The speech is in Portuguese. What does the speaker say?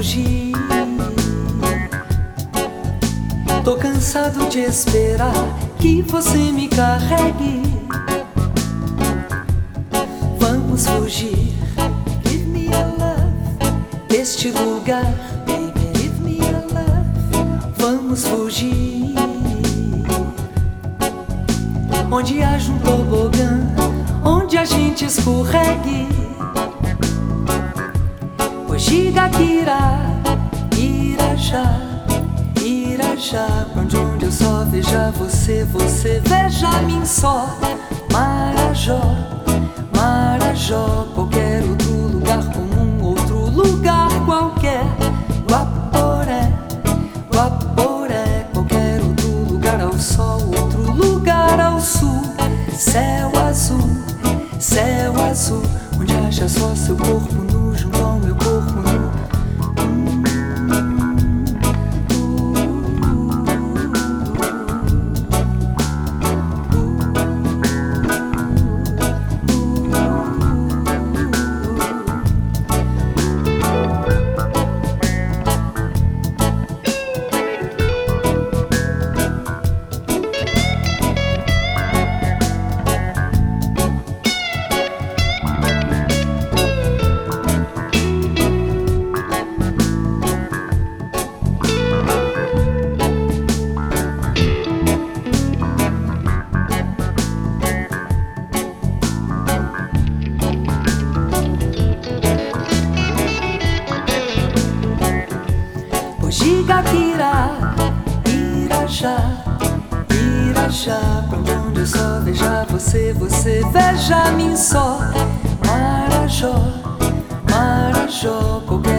fugir. Tô cansado de esperar que você me carregue. Vamos fugir. Give me a love. Deste lugar, baby, give me a love. Vamos fugir. Onde haja um tobogã, onde a gente escorregue. Hojigaquira, Irajá, Irajá, pra onde eu só veja você, você veja a mim só. Marajó, Marajó, qualquer outro lugar comum, outro lugar qualquer. Guaporé, Guaporé, qualquer outro lugar ao sol, outro lugar ao sul. Céu azul, céu azul, onde haja só seu corpo nu junto ao meu corpo nu. Hojigaquira, Irajá, Irajá, pra onde eu só veja você, você veja a mim só. Marajó, Marajó, qualquer